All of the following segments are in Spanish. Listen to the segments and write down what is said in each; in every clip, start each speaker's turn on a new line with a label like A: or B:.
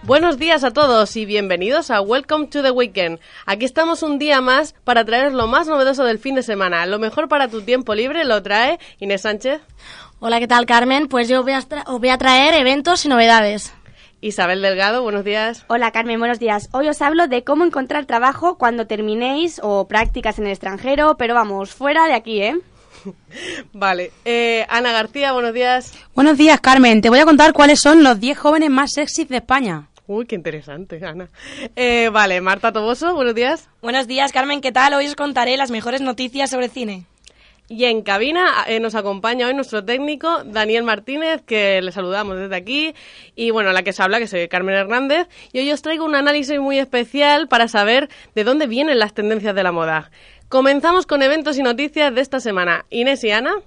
A: Buenos días a todos y bienvenidos a Welcome to the Weekend. Aquí estamos un día más para traeros lo más novedoso del fin de semana. Lo mejor para tu tiempo libre lo trae Inés Sánchez.
B: Hola, ¿qué tal, Carmen? Pues yo os voy a traer eventos y novedades.
A: Isabel Delgado, buenos días.
C: Hola, Carmen, buenos días. Hoy os hablo de cómo encontrar trabajo cuando terminéis o prácticas en el extranjero, pero vamos, fuera de aquí, ¿eh?
A: Vale. Ana García, buenos días.
D: Buenos días, Carmen. Te voy a contar cuáles son los 10 jóvenes más sexys de España.
A: Uy, qué interesante, Ana. Vale, Marta Toboso, buenos días.
E: Buenos días, Carmen, ¿qué tal? Hoy os contaré las mejores noticias sobre cine.
A: Y en cabina nos acompaña hoy nuestro técnico, Daniel Martínez, que le saludamos desde aquí. Y bueno, la que se habla, que soy Carmen Hernández. Y hoy os traigo un análisis muy especial para saber de dónde vienen las tendencias de la moda. Comenzamos con eventos y noticias de esta semana. Inés y Ana.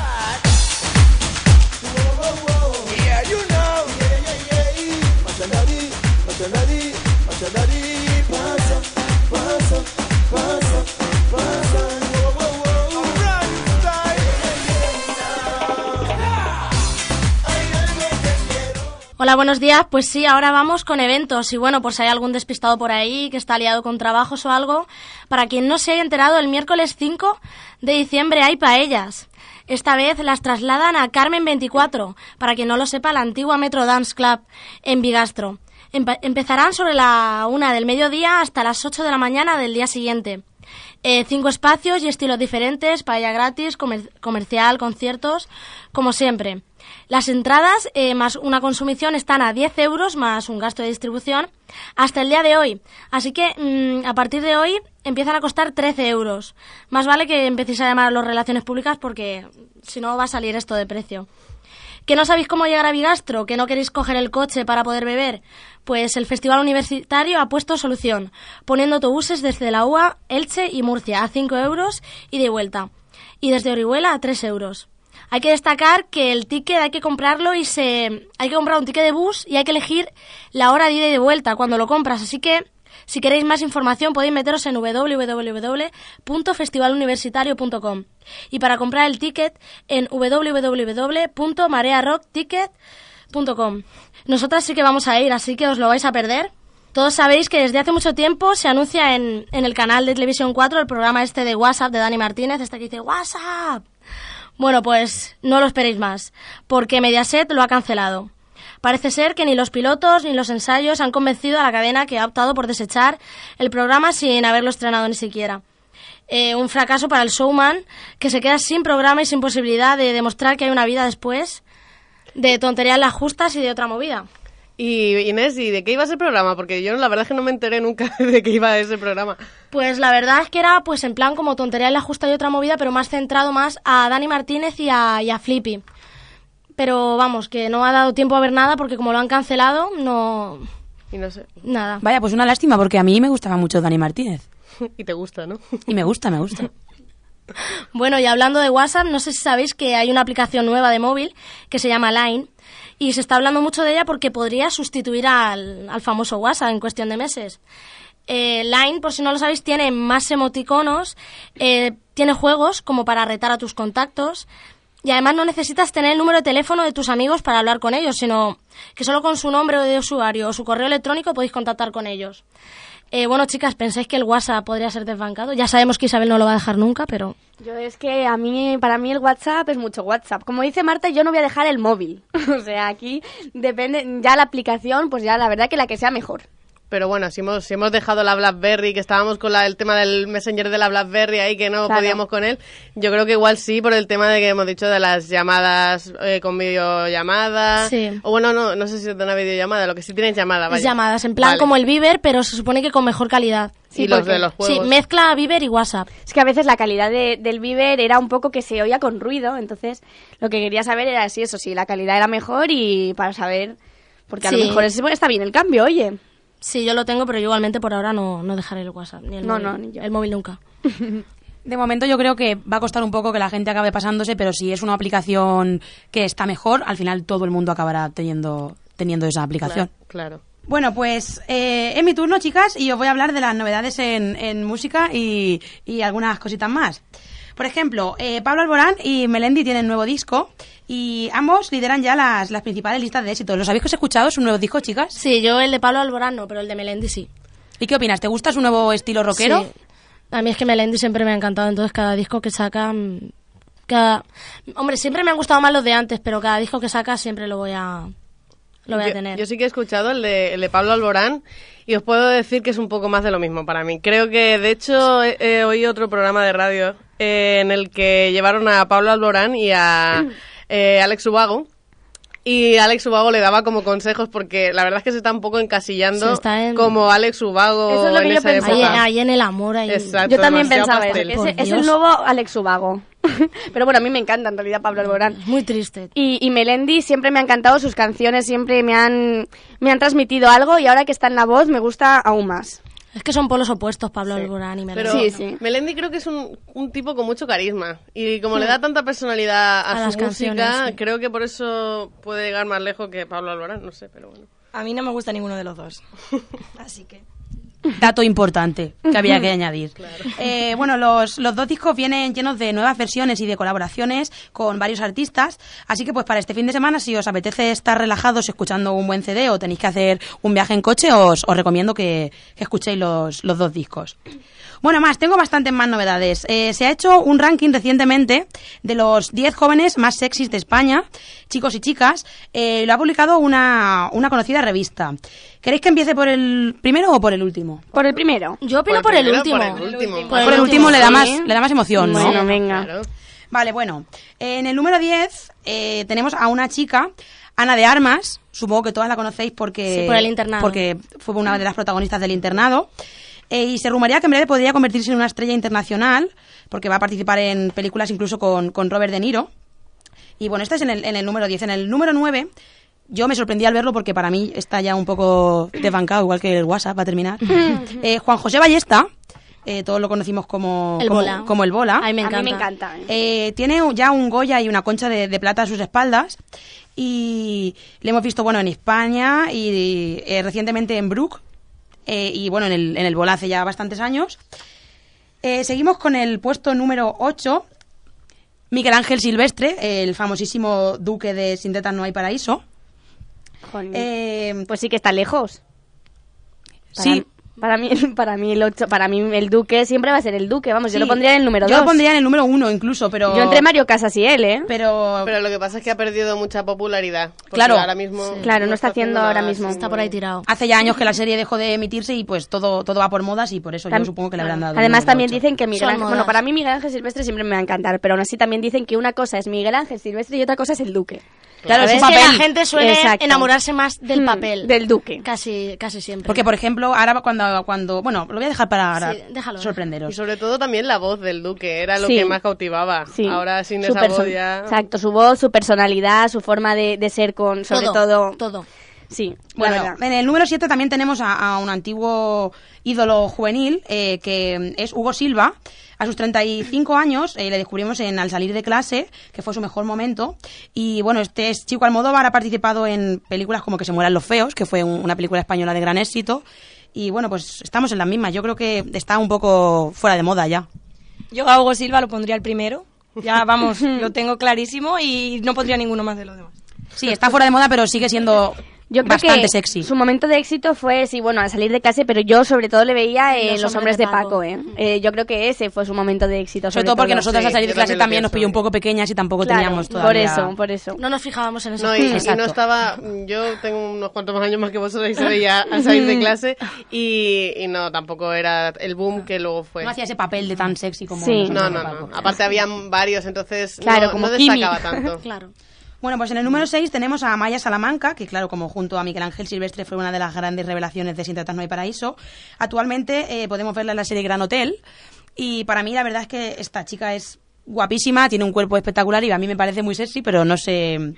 B: Hola, buenos días. Pues sí, ahora vamos con eventos. Y bueno, por si hay algún despistado por ahí que está liado con trabajos o algo, para quien no se haya enterado, el miércoles 5 de diciembre hay paellas. Esta vez las trasladan a Carmen 24, para quien no lo sepa, la antigua Metro Dance Club en Bigastro. Empezarán sobre la 1 del mediodía hasta las 8 de la mañana del día siguiente. 5 espacios y estilos diferentes, paella gratis, comercial, conciertos, como siempre. Las entradas más una consumición están a 10 euros más un gasto de distribución hasta el día de hoy. Así que a partir de hoy empiezan a costar 13 euros. Más vale que empecéis a llamar a las relaciones públicas porque si no va a salir esto de precio. ¿Que no sabéis cómo llegar a Bigastro? ¿Que no queréis coger el coche para poder beber? Pues el Festival Universitario ha puesto solución, poniendo autobuses desde la UA, Elche y Murcia a 5 euros y de vuelta. Y desde Orihuela a 3 euros. Hay que destacar que el ticket hay que comprarlo hay que comprar un ticket de bus y hay que elegir la hora de ida y de vuelta cuando lo compras. Así que, si queréis más información, podéis meteros en www.festivaluniversitario.com y para comprar el ticket en www.marearockticket.com. Nosotras sí que vamos a ir, así que os lo vais a perder. Todos sabéis que desde hace mucho tiempo se anuncia en el canal de Televisión 4 el programa este de WhatsApp de Dani Martínez, que dice WhatsApp. Bueno, pues no lo esperéis más, porque Mediaset lo ha cancelado. Parece ser que ni los pilotos ni los ensayos han convencido a la cadena, que ha optado por desechar el programa sin haberlo estrenado ni siquiera. Un fracaso para el showman, que se queda sin programa y sin posibilidad de demostrar que hay una vida después de tonterías las justas y de otra movida.
A: Y Inés, ¿y de qué iba ese programa? Porque yo la verdad es que no me enteré nunca de qué iba ese programa.
B: Pues la verdad es que era pues en plan como tontería en la justa y otra movida, pero más centrado más a Dani Martínez y a Flippy. Pero vamos, que no ha dado tiempo a ver nada porque como lo han cancelado, no...
A: Y no sé.
B: Nada.
D: Vaya, pues una lástima porque a mí me gustaba mucho Dani Martínez.
A: Y te gusta, ¿no?
D: Y me gusta.
B: Bueno, y hablando de WhatsApp, no sé si sabéis que hay una aplicación nueva de móvil que se llama Line. Y se está hablando mucho de ella porque podría sustituir al famoso WhatsApp en cuestión de meses. Line, por si no lo sabéis, tiene más emoticonos, tiene juegos como para retar a tus contactos y además no necesitas tener el número de teléfono de tus amigos para hablar con ellos, sino que solo con su nombre de usuario o su correo electrónico podéis contactar con ellos. Bueno, chicas, ¿pensáis que el WhatsApp podría ser desbancado? Ya sabemos que Isabel no lo va a dejar nunca, pero...
C: Yo es que para mí el WhatsApp es mucho WhatsApp. Como dice Marta, yo no voy a dejar el móvil. O sea, aquí depende, ya la aplicación, pues ya la verdad que la que sea mejor.
A: Pero bueno, si hemos dejado la BlackBerry, que estábamos con el tema del Messenger de la BlackBerry ahí, que no podíamos con él, yo creo que igual sí, por el tema de que hemos dicho de las llamadas con videollamadas.
B: Sí.
A: O bueno, no sé si es de una videollamada, lo que sí tienes llamada, vaya.
B: Llamadas, en plan como el Viber, pero se supone que con mejor calidad.
A: Sí, y los de los juegos.
B: Sí, mezcla Viber y WhatsApp.
C: Es que a veces la calidad del Viber era un poco que se oía con ruido, entonces lo que quería saber era si la calidad era mejor y para saber, porque a lo mejor está bien el cambio, oye.
B: Sí, yo lo tengo, pero igualmente por ahora no dejaré el WhatsApp, ni el móvil.
C: No, ni yo.
B: El móvil nunca.
D: De momento yo creo que va a costar un poco que la gente acabe pasándose, pero si es una aplicación que está mejor, al final todo el mundo acabará teniendo esa aplicación.
A: Claro.
D: Bueno, pues es mi turno, chicas, y os voy a hablar de las novedades en música y algunas cositas más. Por ejemplo, Pablo Alborán y Melendi tienen nuevo disco y ambos lideran ya las principales listas de éxito. ¿Los habéis escuchado? ¿Es un nuevo disco, chicas?
B: Sí, yo el de Pablo Alborán no, pero el de Melendi sí.
D: ¿Y qué opinas? ¿Te gusta su nuevo estilo rockero?
B: Sí. A mí es que Melendi siempre me ha encantado, entonces cada disco que saca... Hombre, siempre me han gustado más los de antes, pero cada disco que saca siempre lo voy a tener.
A: Yo sí que he escuchado el de Pablo Alborán y os puedo decir que es un poco más de lo mismo para mí. Creo que, de hecho, oí otro programa de radio en el que llevaron a Pablo Alborán y a Alex Ubago. Y Alex Ubago le daba como consejos porque la verdad es que se está un poco encasillando como Alex Ubago.
C: Eso es lo que yo pensaba.
B: Ahí en el amor. Ahí.
A: Exacto,
C: yo también pensaba
A: pastel.
C: eso. Es el nuevo Alex Ubago. Pero bueno, a mí me encanta en realidad Pablo Alborán.
B: Muy triste.
C: Y Melendi siempre me ha encantado, sus canciones siempre me han transmitido algo y ahora que está en la voz me gusta aún más.
B: Es que son polos opuestos, Pablo Alborán y Melendi.
A: Pero Melendi creo que es un tipo con mucho carisma. Y como le da tanta personalidad a su música, creo que por eso puede llegar más lejos que Pablo Alborán, no sé, pero bueno.
E: A mí no me gusta ninguno de los dos. Así que...
D: Dato importante que había que añadir.
A: Claro.
D: Bueno, los dos discos vienen llenos de nuevas versiones y de colaboraciones con varios artistas, así que pues para este fin de semana, si os apetece estar relajados escuchando un buen CD o tenéis que hacer un viaje en coche, os recomiendo que escuchéis los dos discos. Bueno, tengo bastantes más novedades. Se ha hecho un ranking recientemente de los 10 jóvenes más sexys de España, chicos y chicas. Lo ha publicado una conocida revista. ¿Queréis que empiece por el primero o por el último?
C: Por el primero.
B: Yo opino por el último.
D: Por el último le da más emoción, ¿no?
C: Bueno, venga.
A: Claro.
D: Vale, bueno. En el número 10 tenemos a una chica, Ana de Armas. Supongo que todas la conocéis porque...
B: Sí, por el internado.
D: Porque fue una de las protagonistas del internado. Y se rumorea que en breve podría convertirse en una estrella internacional, porque va a participar en películas incluso con Robert De Niro. Y bueno, este es en el número 10. En el número 9, yo me sorprendí al verlo porque para mí está ya un poco desbancado, igual que el WhatsApp va a terminar. Juan José Ballesta, todos lo conocimos como el Bola.
B: A mí me encanta.
C: A mí me encanta.
D: Tiene ya un Goya y una concha de plata a sus espaldas. Y le hemos visto en España y recientemente en Brook. Y bueno, en el Bola hace ya bastantes años. Seguimos con el puesto número 8, Miguel Ángel Silvestre, el famosísimo duque de Sin tetas no hay paraíso.
C: Pues sí que está lejos.
D: Sí.
C: Para mí el duque siempre va a ser el duque, vamos,
D: Sí.
C: yo lo pondría en el número 2.
D: Yo lo pondría en el número 1 incluso, pero...
C: Yo entre Mario Casas y él,
D: Pero
A: lo que pasa es que ha perdido mucha popularidad.
D: Claro.
A: Ahora mismo
C: Claro, no está haciendo ahora mismo.
B: Está por ahí tirado.
D: hace ya años que la serie dejó de emitirse y pues todo va por modas y por eso yo supongo que le habrán dado.
C: Además
D: el número
C: también
D: 8.
C: dicen que Miguel
B: Son
C: Ángel...
B: modas.
C: Bueno, para mí Miguel Ángel Silvestre siempre me va a encantar, pero aún así también dicen que una cosa es Miguel Ángel Silvestre y otra cosa es el duque.
D: Claro, es
B: Es
D: un
B: que
D: papel.
B: la gente suele
C: Exacto.
B: enamorarse más del papel.
C: Del duque.
B: Casi siempre.
D: Porque, por ejemplo, ahora cuando... Bueno, lo voy a dejar para ahora
B: Sí, déjalo.
D: sorprenderos.
A: Y sobre todo también la voz del duque, era lo
C: Sí.
A: que más cautivaba.
C: Sí.
A: Ahora sin
C: Su
A: esa voz ya...
C: Exacto, su voz, su personalidad, su forma de ser sobre todo. Sí, la
D: Bueno,
C: verdad.
D: en el número 7 también tenemos a un antiguo ídolo juvenil, que es Hugo Silva. A sus 35 años le descubrimos en Al salir de clase, que fue su mejor momento. Y bueno, este es Chico Almodóvar, ha participado en películas como Que se mueran los feos, que fue una película española de gran éxito. Y bueno, pues estamos en las mismas. Yo creo que está un poco fuera de moda ya.
E: Yo a Hugo Silva lo pondría el primero. Ya, vamos, lo tengo clarísimo y no pondría ninguno más de los demás.
D: Sí, está fuera de moda, pero sigue siendo
C: Yo creo
D: bastante
C: que
D: sexy.
C: su momento de éxito fue, sí, bueno, al salir de clase, pero yo sobre todo le veía en Los hombres de Paco, yo creo que ese fue su momento de éxito.
D: Sobre todo porque nosotros
A: Sí,
D: al salir de
A: yo
D: clase
A: también lo
D: también nos
A: pienso.
D: pilló un poco pequeñas y tampoco
C: Claro,
D: teníamos todavía...
C: por eso.
B: No nos fijábamos en eso.
A: No, y
D: Exacto.
A: no estaba... Yo tengo unos cuantos más años más que vosotros y se veía al salir de clase y no, tampoco era el boom que luego fue.
D: No hacía ese papel de tan sexy como...
C: Sí.
D: los hombres
A: No.
D: de Paco.
A: Aparte habían varios, entonces
C: Claro,
A: no,
C: como
A: no destacaba
C: Kimi.
A: tanto.
B: Claro.
D: Bueno, pues en el número 6 tenemos a Maya Salamanca, que claro, como junto a Miguel Ángel Silvestre fue una de las grandes revelaciones de Sin tetas no hay paraíso. Actualmente podemos verla en la serie Gran Hotel y para mí la verdad es que esta chica es guapísima, tiene un cuerpo espectacular y a mí me parece muy sexy, pero no sé,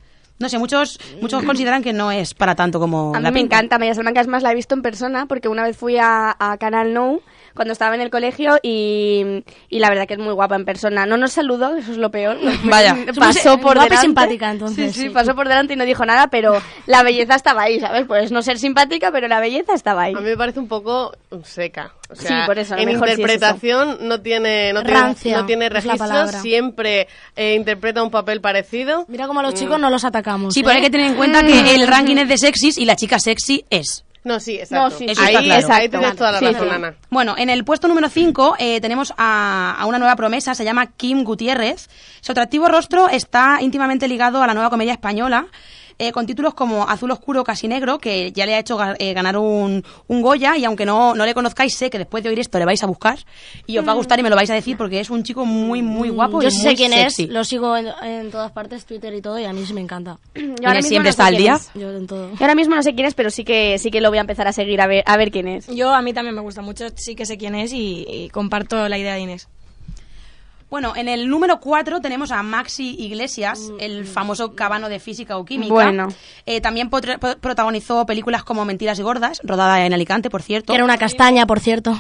D: muchos consideran que no es para tanto como
C: A mí
D: la
C: me
D: pinta.
C: encanta Maya Salamanca, es más, la he visto en persona porque una vez fui a Canal Nou cuando estaba en el colegio y la verdad que es muy guapa en persona. No nos saludó, eso es lo peor.
D: Vaya.
C: Pasó por
B: guapa y
C: delante.
B: simpática, entonces.
C: Sí, pasó por delante y no dijo nada, pero la belleza estaba ahí, ¿sabes? Pues no ser simpática, pero la belleza estaba ahí.
A: A mí me parece un poco seca. O sea,
C: Sí, por eso, a lo
A: en
C: mejor sí es
A: interpretación no tiene
B: Rancia,
A: no tiene
B: es la
A: registros,
B: palabra.
A: siempre interpreta un papel parecido.
B: Mira cómo a los chicos no los atacamos.
D: Sí, pero hay que tener en cuenta que el ranking es de sexys y la chica sexy es.
A: No, sí, exacto.
C: No, sí,
D: Eso
A: ahí,
D: está claro.
A: ahí tienes toda la
C: Sí,
A: razón,
C: sí.
A: Ana.
D: Bueno, en el puesto número 5 tenemos a una nueva promesa, se llama Kim Gutiérrez. Su atractivo rostro está íntimamente ligado a la nueva comedia española, con títulos como Azul Oscuro Casi Negro, que ya le ha hecho ganar un Goya, y aunque no le conozcáis, sé que después de oír esto le vais a buscar y os va a gustar y me lo vais a decir, porque es un chico muy, muy guapo.
B: Yo
D: y
B: sí
D: muy
B: sé quién
D: sexy.
B: es, lo sigo en todas partes, Twitter y todo, y a mí sí me encanta.
C: Yo ahora mismo
D: siempre
C: no
D: está
C: sé
D: al
C: quién
D: día.
C: es.
B: Yo en todo.
C: Yo ahora mismo no sé quién es, pero sí que lo voy a empezar a seguir a ver quién es.
E: Yo, a mí también me gusta mucho, sí que sé quién es y comparto la idea de Inés.
D: Bueno, en el número 4 tenemos a Maxi Iglesias, el famoso cabano de física o química.
C: Bueno.
D: También protagonizó películas como Mentiras y Gordas, rodada en Alicante, por cierto.
B: Que era una castaña, por cierto.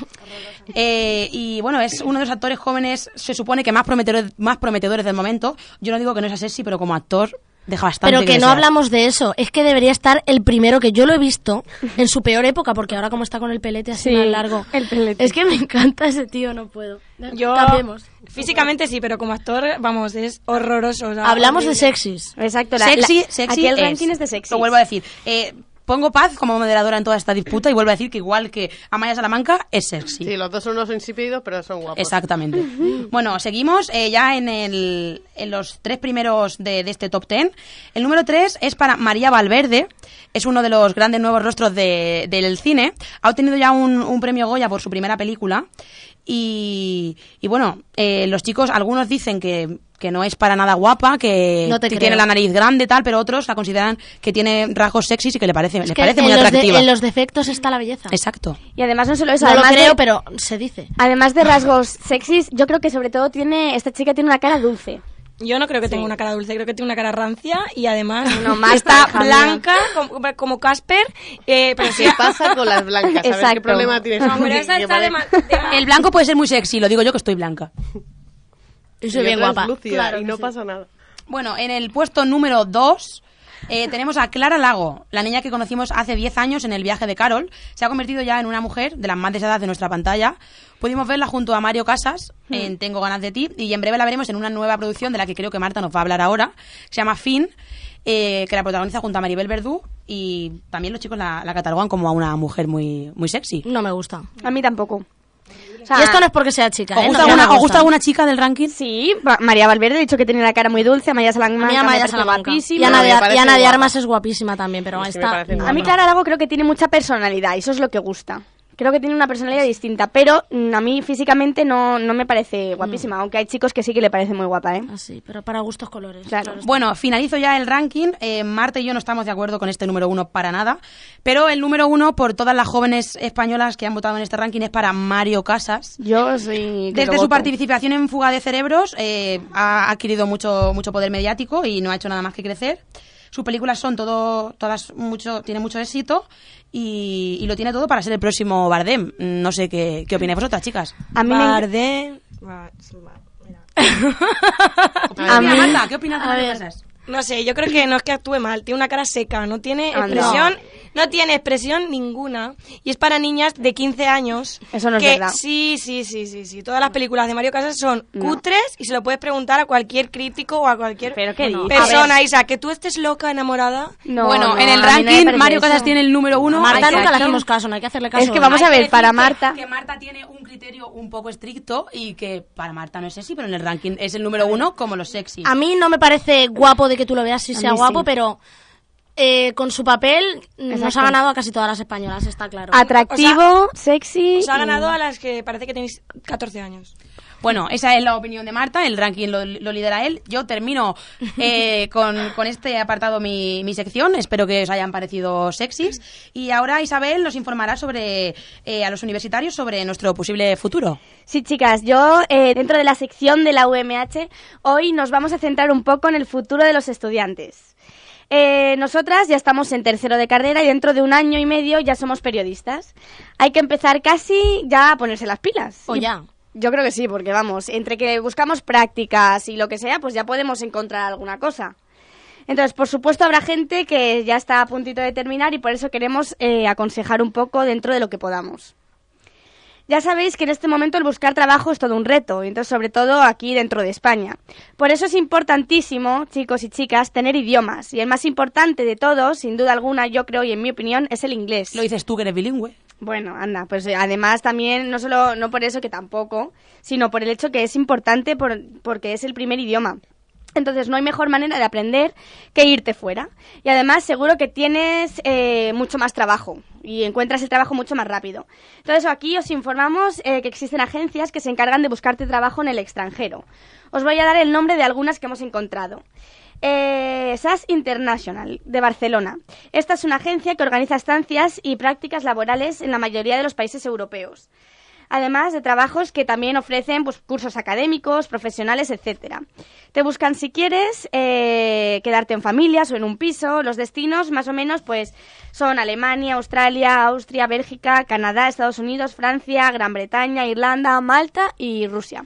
D: Y bueno, es uno de los actores jóvenes, se supone que más prometedores del momento. Yo no digo que no sea sexy, pero como actor deja bastante.
B: Pero que no
D: desear.
B: hablamos de eso. Es que debería estar el primero, que yo lo he visto en su peor época, porque ahora como está con el pelete así
C: Sí,
B: más largo.
C: el pelete.
B: Es que me encanta ese tío, no puedo.
E: Yo,
B: Cambiemos.
E: físicamente sí, pero como actor, vamos, es horroroso. O sea,
B: Hablamos de
E: horrible.
B: sexys.
C: Exacto.
D: Sexy
C: aquí el
D: es.
C: ranking es de sexy.
D: Lo vuelvo a decir. Pongo paz como moderadora en toda esta disputa y vuelvo a decir que igual que Amaya Salamanca es sexy.
A: Sí, los dos son unos insípidos, pero son guapos.
D: Exactamente. Bueno, seguimos ya en los 3 primeros de este top 10. El número 3 es para María Valverde. Es uno de los grandes nuevos rostros del cine. Ha obtenido ya un premio Goya por su primera película. Y bueno, los chicos, algunos dicen que no es para nada guapa, que
B: No te
D: tiene
B: creo.
D: la nariz grande, tal, pero otros la consideran que tiene rasgos sexys y que les parece
B: Es que
D: muy atractiva.
B: en los defectos está la belleza.
D: Exacto.
C: Y además no solo eso,
B: No lo
C: además
B: creo,
C: de,
B: pero se dice.
C: además de rasgos sexys, yo creo que sobre todo esta chica tiene una cara dulce.
E: Yo no creo que tenga una cara dulce, creo que tiene una cara rancia y además
C: No, más
E: está
C: hija mía.
E: blanca como Casper, pero sí.
A: ¿Qué pasa con las blancas? A ver qué
C: Exacto.
A: problema tienes.
E: No, pero esa
A: Que
E: está
A: parece-
D: El blanco puede ser muy sexy, lo digo yo que estoy blanca.
B: Y soy
A: y
B: bien
A: otra es
B: guapa.
A: lúcida,
B: Claro
A: y
B: que
A: no
B: sí.
A: pasa nada.
D: Bueno, en el puesto número 2 tenemos a Clara Lago, la niña que conocimos hace 10 años en El viaje de Carol. Se ha convertido ya en una mujer de las más deseadas de nuestra pantalla. Pudimos verla junto a Mario Casas en Tengo ganas de ti, y en breve la veremos en una nueva producción de la que creo que Marta nos va a hablar ahora, que se llama Fin, que la protagoniza junto a Maribel Verdú, y también los chicos la catalogan como a una mujer muy, muy sexy.
B: No me gusta.
C: A mí tampoco. O sea,
B: Y esto no es porque sea chica,
D: ¿Os
B: ¿eh?
D: gusta,
B: No me
D: alguna, ¿os gusta
B: gusta.
D: alguna chica del ranking?
C: Sí, María Valverde ha dicho que tiene la cara muy dulce, Amaya
B: A
C: Salamanca
B: mí
C: me
B: Amaya
C: parece
B: Salamanca.
C: guapísima.
B: Y Ana
A: Me
B: de,
A: parece
B: y Ana de
A: guapa.
B: Armas es guapísima también, pero
A: Es que me
B: esta...
A: parece
B: no.
C: A mí Clara Lago creo que tiene mucha personalidad y eso es lo que gusta. Creo que tiene una personalidad distinta, pero a mí físicamente no me parece guapísima, aunque hay chicos que sí que le parece muy guapa, ¿eh?
B: Así, pero para gustos colores.
C: Claro.
B: está.
D: Bueno, finalizo ya el ranking. Marta y yo no estamos de acuerdo con este número 1 para nada, pero el número 1 por todas las jóvenes españolas que han votado en este ranking es para Mario Casas.
C: Yo soy... que
D: Desde
C: lo
D: su
C: voto.
D: participación en Fuga de Cerebros ha adquirido mucho poder mediático y no ha hecho nada más que crecer. Sus películas son tiene mucho éxito y lo tiene todo para ser el próximo Bardem. No sé qué opináis vosotras, chicas.
C: A mí me...
E: Bardem. Mira.
C: A mí-
D: Marta, ¿qué opinas de
B: A
D: Mario
B: ver.
D: Casas?
E: No sé, yo creo que no es que actúe mal, tiene una cara seca, no tiene
C: Ah,
E: expresión, no tiene expresión ninguna y es para niñas de 15 años.
C: Eso no es
E: que,
C: verdad.
E: Sí, todas las películas de Mario Casas son cutres y se lo puedes preguntar a cualquier crítico o a cualquier
C: ¿Pero qué dices?
E: persona, Isa, que tú estés loca, enamorada.
C: No,
D: bueno,
C: no,
D: en el
C: a mí no me
D: ranking
C: parece
D: Mario
C: eso.
D: Casas tiene el número 1.
B: A Marta
D: Hay que
B: nunca le
D: aquí-
B: hacemos caso, no hay que hacerle caso.
C: Es que vamos a
D: hay
C: ver,
D: decir
C: para
D: que-
C: Marta...
D: Que Marta tiene un criterio un poco estricto y que para Marta no es sexy, pero en el ranking es el número 1 como los sexy.
B: A mí no me parece guapo de que tú lo veas si
C: A
B: sea
C: mí
B: guapo,
C: sí.
B: pero con su papel nos
C: Exacto.
B: ha ganado a casi todas las españolas, está claro.
C: Atractivo, sexy...
E: Os ha
C: y-
E: ganado a las que parece que tenéis 14 años.
D: Bueno, esa es la opinión de Marta, el ranking lo lidera él. Yo termino con este apartado mi sección, espero que os hayan parecido sexys. Y ahora Isabel nos informará a los universitarios sobre nuestro posible futuro.
C: Sí, chicas, yo dentro de la sección de la UMH hoy nos vamos a centrar un poco en el futuro de los estudiantes. Nosotras ya estamos en tercero de carrera y dentro de 1 año y medio ya somos periodistas. Hay que empezar casi ya a ponerse las pilas.
B: O ya.
C: Yo creo que sí, porque vamos, entre que buscamos prácticas y lo que sea, pues ya podemos encontrar alguna cosa. Entonces, por supuesto, habrá gente que ya está a puntito de terminar y por eso queremos aconsejar un poco dentro de lo que podamos. Ya sabéis que en este momento el buscar trabajo es todo un reto, y entonces sobre todo aquí dentro de España. Por eso es importantísimo, chicos y chicas, tener idiomas. Y el más importante de todos, sin duda alguna, yo creo, y en mi opinión, es el inglés.
D: Lo dices tú que eres bilingüe.
C: Bueno, anda, pues además también, no por eso que tampoco, sino por el hecho que es importante porque es el primer idioma. Entonces no hay mejor manera de aprender que irte fuera. Y además seguro que tienes mucho más trabajo y encuentras el trabajo mucho más rápido. Entonces aquí os informamos que existen agencias que se encargan de buscarte trabajo en el extranjero. Os voy a dar el nombre de algunas que hemos encontrado. SAS International, de Barcelona. Esta es una agencia que organiza estancias y prácticas laborales en la mayoría de los países europeos. Además de trabajos que también ofrecen pues, cursos académicos, profesionales, etcétera. Te buscan si quieres quedarte en familias o en un piso. Los destinos más o menos pues son Alemania, Australia, Austria, Bélgica, Canadá, Estados Unidos, Francia, Gran Bretaña, Irlanda, Malta y Rusia.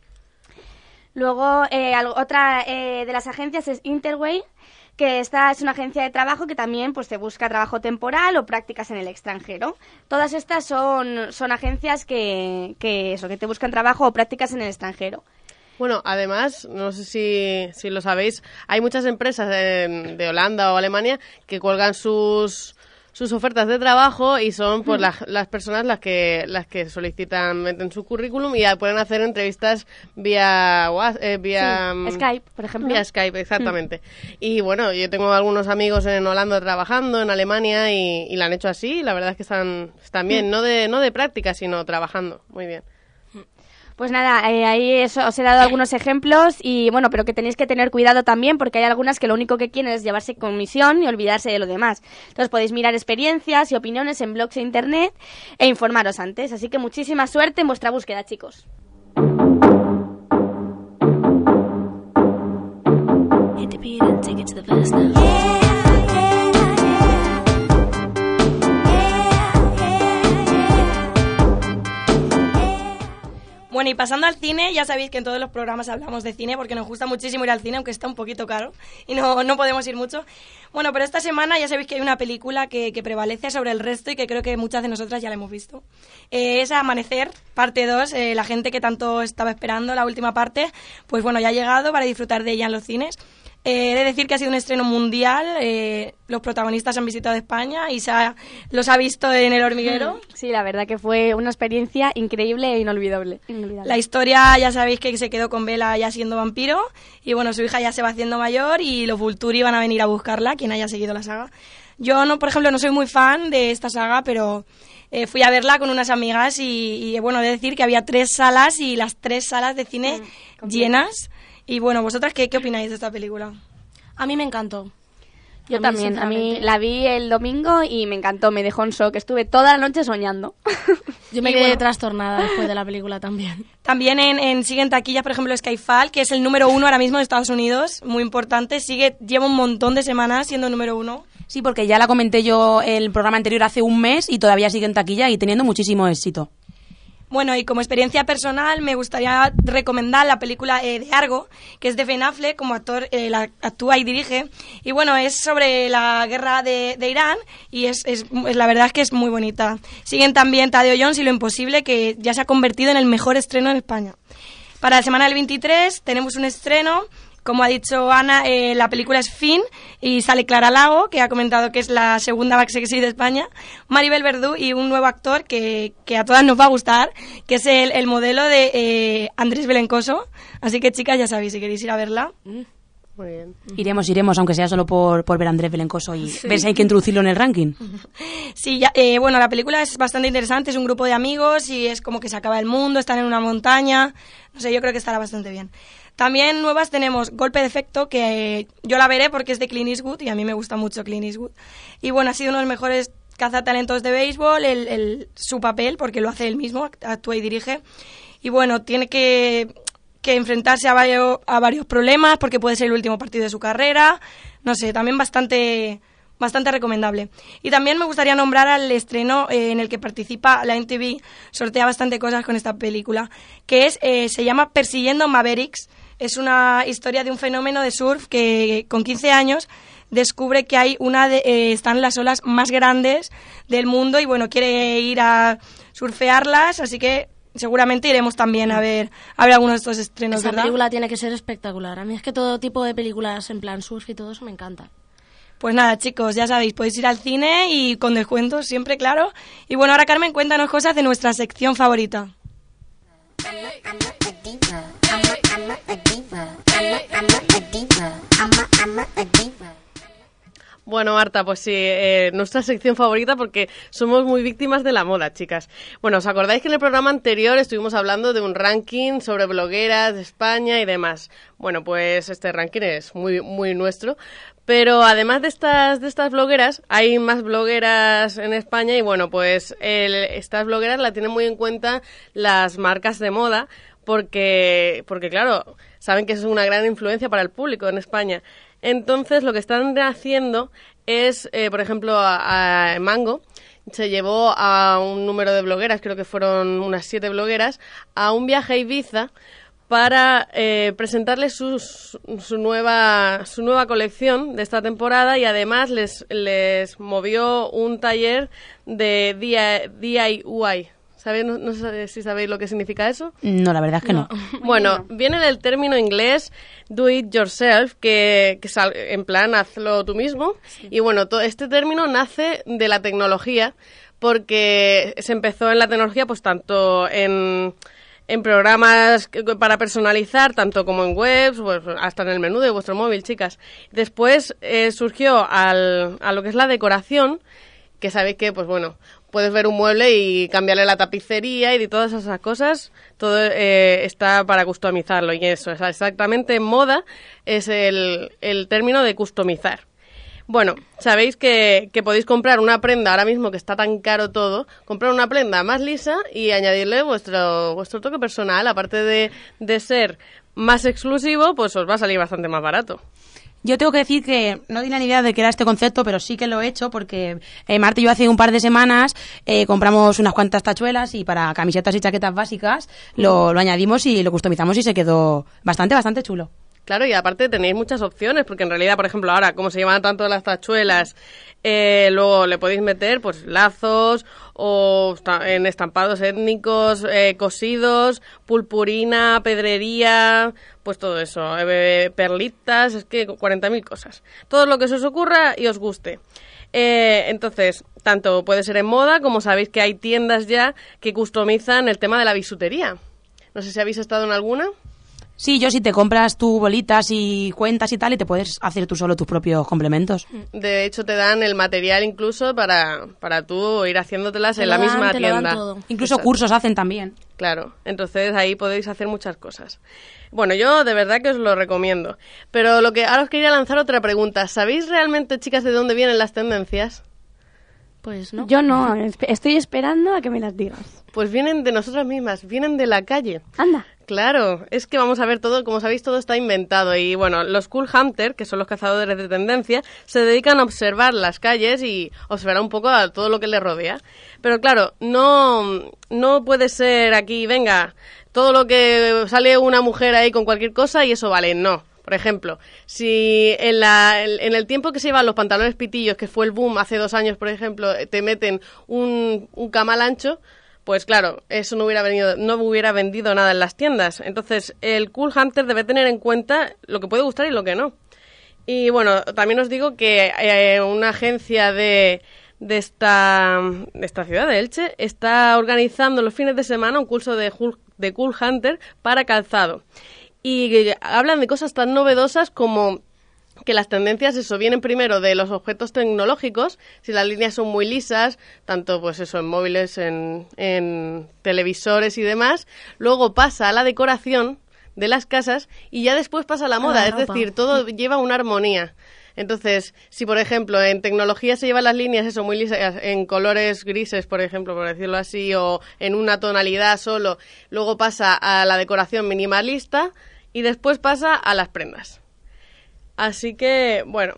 C: Luego otra de las agencias es Interway, que esta es una agencia de trabajo que también pues te busca trabajo temporal o prácticas en el extranjero. Todas estas son agencias que te buscan trabajo o prácticas en el extranjero.
A: Bueno, además, no sé si lo sabéis, hay muchas empresas de Holanda o Alemania que cuelgan sus ofertas de trabajo y son pues las personas las que solicitan, meten su currículum y ya pueden hacer entrevistas vía
C: Skype, por ejemplo.
A: Vía Skype, exactamente. Y bueno, yo tengo algunos amigos en Holanda trabajando, en Alemania y la han hecho así y la verdad es que están bien, no de práctica, sino trabajando. Muy bien.
C: Pues nada, ahí os he dado algunos ejemplos y bueno, pero que tenéis que tener cuidado también porque hay algunas que lo único que quieren es llevarse comisión y olvidarse de lo demás. Entonces podéis mirar experiencias y opiniones en blogs e internet e informaros antes. Así que muchísima suerte en vuestra búsqueda, chicos.
E: Bueno, y pasando al cine, ya sabéis que en todos los programas hablamos de cine porque nos gusta muchísimo ir al cine, aunque está un poquito caro y no podemos ir mucho. Bueno, pero esta semana ya sabéis que hay una película que prevalece sobre el resto y que creo que muchas de nosotras ya la hemos visto. Es Amanecer, parte 2, la gente que tanto estaba esperando la última parte, pues bueno, ya ha llegado para disfrutar de ella en los cines. He de decir que ha sido un estreno mundial, los protagonistas han visitado España y los ha visto en El Hormiguero.
C: Sí, la verdad que fue una experiencia increíble e inolvidable.
E: La historia ya sabéis que se quedó con Bella ya siendo vampiro y bueno, su hija ya se va haciendo mayor y los Vulturi van a venir a buscarla, quien haya seguido la saga. Yo, por ejemplo, no soy muy fan de esta saga, pero fui a verla con unas amigas y bueno, he de decir que había 3 salas y las 3 salas de cine llenas. Y bueno, ¿vosotras qué opináis de esta película?
B: A mí me encantó.
C: Yo también, a mí la vi el domingo y me encantó, me dejó en shock, estuve toda la noche soñando.
B: Yo me quedé trastornada después de la película también.
E: También siguen taquillas, por ejemplo, Skyfall, que es el número 1 ahora mismo de Estados Unidos, muy importante, lleva un montón de semanas siendo el número 1.
D: Sí, porque ya la comenté yo el programa anterior hace un mes y todavía sigue en taquilla y teniendo muchísimo éxito.
E: Bueno, y como experiencia personal me gustaría recomendar la película de Argo, que es de Ben Affleck, como actor, la actúa y dirige. Y bueno, es sobre la guerra de Irán y la verdad es que es muy bonita. Siguen también Tadeo Jones y Lo Imposible, que ya se ha convertido en el mejor estreno en España. Para la semana del 23 tenemos un estreno. Como ha dicho Ana, la película es Fin y sale Clara Lago, que ha comentado que es la segunda más sexy de España, Maribel Verdú y un nuevo actor que a todas nos va a gustar, que es el modelo de Andrés Belencoso. Así que, chicas, ya sabéis, si queréis ir a verla.
A: Muy bien.
D: Iremos, aunque sea solo por ver a Andrés Belencoso y ver si hay que introducirlo en el ranking.
E: Sí, bueno, la película es bastante interesante, es un grupo de amigos y es como que se acaba el mundo, están en una montaña, no sé, yo creo que estará bastante bien. También nuevas tenemos Golpe de Efecto, que yo la veré porque es de Clint Eastwood y a mí me gusta mucho Clint Eastwood. Y bueno, ha sido uno de los mejores cazatalentos de béisbol, su papel, porque lo hace él mismo, actúa y dirige. Y bueno, tiene que enfrentarse a varios problemas porque puede ser el último partido de su carrera. no sé, también bastante recomendable. Y también me gustaría nombrar al estreno en el que participa la MTV, sortea bastante cosas con esta película, que se llama Persiguiendo Mavericks. Es una historia de un fenómeno de surf que con 15 años descubre que hay están las olas más grandes del mundo y bueno, quiere ir a surfearlas, así que seguramente iremos también a ver algunos de estos estrenos,
B: Esa
E: ¿verdad?
B: película tiene que ser espectacular. A mí es que todo tipo de películas en plan surf y todo eso me encanta.
E: Pues nada, chicos, ya sabéis, podéis ir al cine y con descuentos siempre, claro. Y bueno, ahora Carmen, cuéntanos cosas de nuestra sección favorita.
A: Bueno, Marta, pues sí, nuestra sección favorita porque somos muy víctimas de la moda, chicas. Bueno, ¿os acordáis que en el programa anterior estuvimos hablando de un ranking sobre blogueras de España y demás? Bueno, pues este ranking es muy, muy nuestro. Pero además de estas blogueras, hay más blogueras en España y bueno, pues estas blogueras la tienen muy en cuenta las marcas de moda porque claro, saben que es una gran influencia para el público en España. Entonces, lo que están haciendo es, por ejemplo, a Mango se llevó a un número de blogueras, creo que fueron unas 7 blogueras, a un viaje a Ibiza para presentarles su nueva colección de esta temporada y además les movió un taller de DIY. ¿Sabéis? No sé si sabéis lo que significa eso.
D: No, la verdad es que no.
A: Bueno, viene del término inglés do it yourself, que en plan hazlo tú mismo. Sí. Y bueno, este término nace de la tecnología, porque se empezó en la tecnología pues tanto en programas para personalizar, tanto como en webs, pues, hasta en el menú de vuestro móvil, chicas. Después surgió a lo que es la decoración, que sabéis que, pues bueno, puedes ver un mueble y cambiarle la tapicería y de todas esas cosas, todo está para customizarlo. Y eso, es exactamente moda, es el término de customizar. Bueno, sabéis que podéis comprar una prenda ahora mismo que está tan caro todo, comprar una prenda más lisa y añadirle vuestro toque personal, aparte de ser más exclusivo, pues os va a salir bastante más barato.
D: Yo tengo que decir que no tenía ni idea de qué era este concepto, pero sí que lo he hecho porque Marta y yo hace un par de semanas compramos unas cuantas tachuelas y para camisetas y chaquetas básicas lo añadimos y lo customizamos y se quedó bastante chulo.
A: Claro, y aparte tenéis muchas opciones, porque en realidad, por ejemplo, ahora, como se llevan tanto las tachuelas, luego le podéis meter pues lazos o en estampados étnicos, cosidos, purpurina, pedrería, pues todo eso, perlitas, es que 40.000 cosas. Todo lo que se os ocurra y os guste. Entonces, tanto puede ser en moda, como sabéis que hay tiendas ya que customizan el tema de la bisutería. No sé si habéis estado en alguna.
D: Sí, yo sí te compras tus bolitas y cuentas y tal y te puedes hacer tú solo tus propios complementos.
A: De hecho, te dan el material incluso para tú ir haciéndotelas en la misma tienda.
D: Incluso cursos hacen también.
A: Claro, entonces ahí podéis hacer muchas cosas. Bueno, yo de verdad que os lo recomiendo. Pero ahora os quería lanzar otra pregunta. ¿Sabéis realmente, chicas, de dónde vienen las tendencias?
B: Pues no.
C: Yo no, estoy esperando a que me las digas.
A: Pues vienen de nosotras mismas, vienen de la calle.
C: Anda.
A: Claro, es que vamos a ver todo, como sabéis, todo está inventado y bueno, los cool hunter, que son los cazadores de tendencia, se dedican a observar las calles y observar un poco a todo lo que les rodea. Pero claro, no puede ser aquí, venga, todo lo que sale una mujer ahí con cualquier cosa y eso vale, no. Por ejemplo, si en el tiempo que se llevan los pantalones pitillos, que fue el boom hace 2 años, por ejemplo, te meten un camal ancho, pues claro, eso no hubiera vendido nada en las tiendas. Entonces, el cool hunter debe tener en cuenta lo que puede gustar y lo que no. Y bueno, también os digo que una agencia de esta ciudad de Elche está organizando los fines de semana un curso de cool hunter para calzado. Y hablan de cosas tan novedosas como que las tendencias, vienen primero de los objetos tecnológicos, si las líneas son muy lisas, tanto pues eso en móviles, en televisores y demás, luego pasa a la decoración de las casas y ya después pasa a la moda, es decir, todo lleva una armonía. Entonces, si por ejemplo en tecnología se llevan las líneas muy lisas, en colores grises, por ejemplo, por decirlo así, o en una tonalidad solo, luego pasa a la decoración minimalista y después pasa a las prendas. Así que, bueno,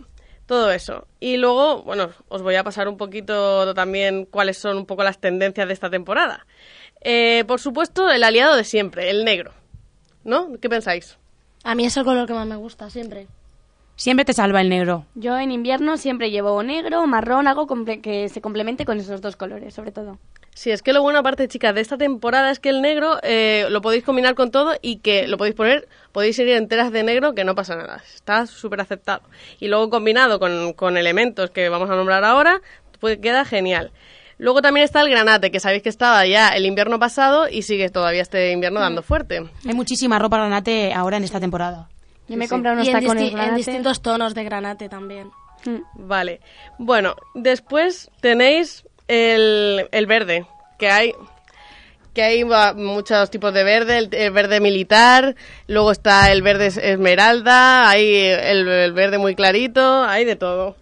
A: Todo eso. Y luego, bueno, os voy a pasar un poquito también cuáles son un poco las tendencias de esta temporada. Por supuesto, el aliado de siempre, el negro. ¿No? ¿Qué pensáis?
B: A mí es el color que más me gusta, siempre.
D: Siempre te salva el negro.
C: Yo en invierno siempre llevo negro o marrón, algo que se complemente con esos dos colores, sobre todo.
A: Sí, es que lo bueno, aparte, chicas, de esta temporada es que el negro lo podéis combinar con todo y que lo podéis ir enteras de negro, que no pasa nada. Está súper aceptado. Y luego combinado con elementos que vamos a nombrar ahora, pues queda genial. Luego también está el granate, que sabéis que estaba ya el invierno pasado y sigue todavía este invierno dando fuerte.
D: Hay muchísima ropa granate ahora en esta temporada.
C: Yo me he comprado unos
B: Y
C: tacones
B: en
C: granate.
B: distintos tonos de granate también.
A: Vale. Bueno, después tenéis el verde, que hay muchos tipos de verde, el verde militar, luego está el verde esmeralda, hay el verde muy clarito, hay de todo.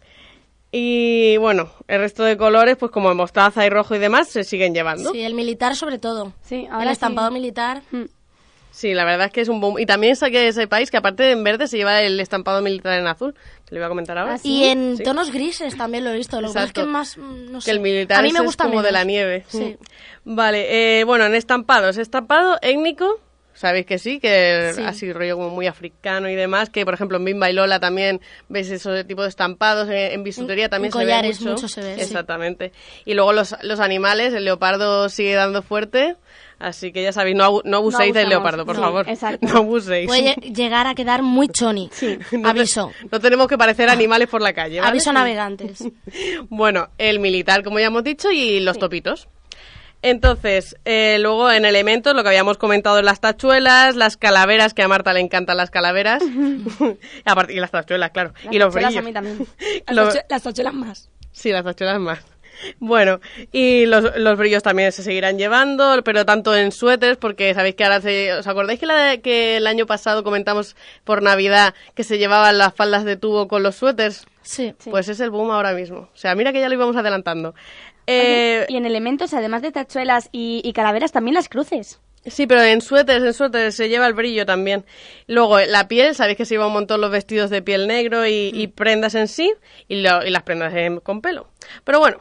A: Y bueno, el resto de colores, pues como el mostaza y rojo y demás, se siguen llevando.
B: Sí, el militar sobre todo.
C: Sí,
B: El
C: ahora
B: estampado
C: sí.
B: militar.
A: Sí, la verdad es que es un boom. Y también que sepáis que aparte en verde se lleva el estampado militar en azul, que lo iba a comentar ahora.
C: ¿Ah, sí?
B: Y en
A: Sí.
B: tonos grises también lo he visto. Lo que pasa es
A: Exacto.
B: que más, no sé.
A: Que el militar
B: a mí me
A: ese
B: gusta
A: es como
B: menos.
A: de la nieve.
B: Sí.
A: Vale, bueno, en estampados. Estampado étnico, sabéis que sí, que
B: Sí.
A: así rollo como muy africano y demás, que por ejemplo en Bimba y Lola también veis ese tipo de estampados, en bisutería también
B: en
A: se
B: collares
A: ve mucho.
B: mucho se ve, sí.
A: Exactamente. Y luego los animales, el leopardo sigue dando fuerte, así que ya sabéis, no abuséis del
C: abusamos.
A: leopardo, por
C: Sí,
A: favor.
C: exacto.
A: No abuséis.
B: Puede llegar a quedar muy choni. Aviso.
A: No tenemos que parecer animales por la calle, ¿vale?
B: Aviso a navegantes.
A: Bueno, el militar, como ya hemos dicho, y los topitos. Entonces, luego en elementos, lo que habíamos comentado en las tachuelas, las calaveras, que a Marta le encantan las calaveras. Aparte, y las tachuelas, claro.
C: Las
A: y los
C: tachuelas
A: brillos.
C: a mí también.
E: Las tachuelas más.
A: Sí, las tachuelas más. Bueno, y los brillos también se seguirán llevando, pero tanto en suéteres, porque sabéis que ahora ¿os acordáis que el año pasado comentamos por Navidad que se llevaban las faldas de tubo con los suéteres?
B: Sí.
A: Pues es el boom ahora mismo. O sea, mira que ya lo íbamos adelantando.
C: Oye, y en elementos, además de tachuelas y calaveras, también las cruces.
A: Sí, pero en suéteres se lleva el brillo también. Luego, la piel, sabéis que se lleva un montón los vestidos de piel negro y prendas en sí, y las prendas con pelo. Pero bueno,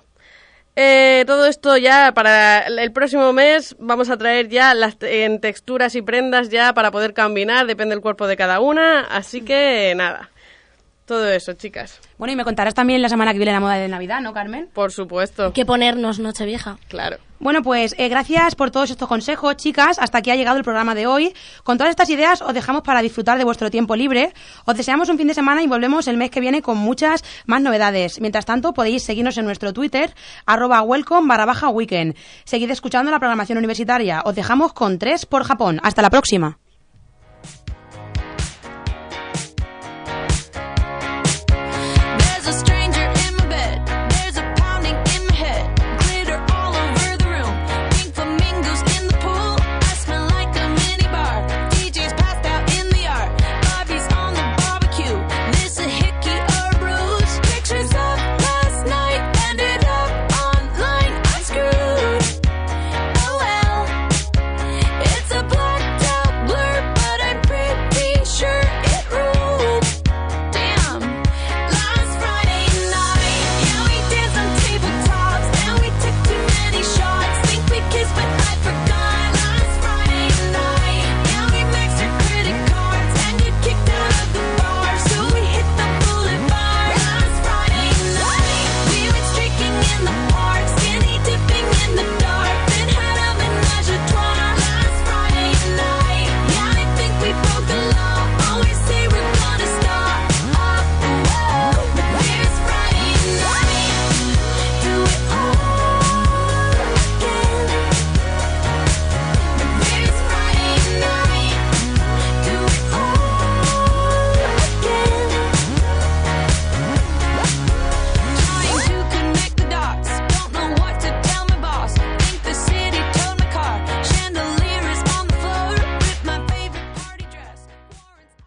A: todo esto ya para el próximo mes vamos a traer ya en texturas y prendas ya para poder combinar, depende del cuerpo de cada una, así que nada. Todo eso, chicas.
D: Bueno, y me contarás también la semana que viene la moda de Navidad, ¿no, Carmen?
A: Por supuesto.
B: Que ponernos Nochevieja.
A: Claro.
D: Bueno, pues gracias por todos estos consejos, chicas. Hasta aquí ha llegado el programa de hoy. Con todas estas ideas os dejamos para disfrutar de vuestro tiempo libre. Os deseamos un fin de semana y volvemos el mes que viene con muchas más novedades. Mientras tanto, podéis seguirnos en nuestro Twitter, @welcome_weekend. Seguid escuchando la programación universitaria. Os dejamos con 3 por Japón. Hasta la próxima.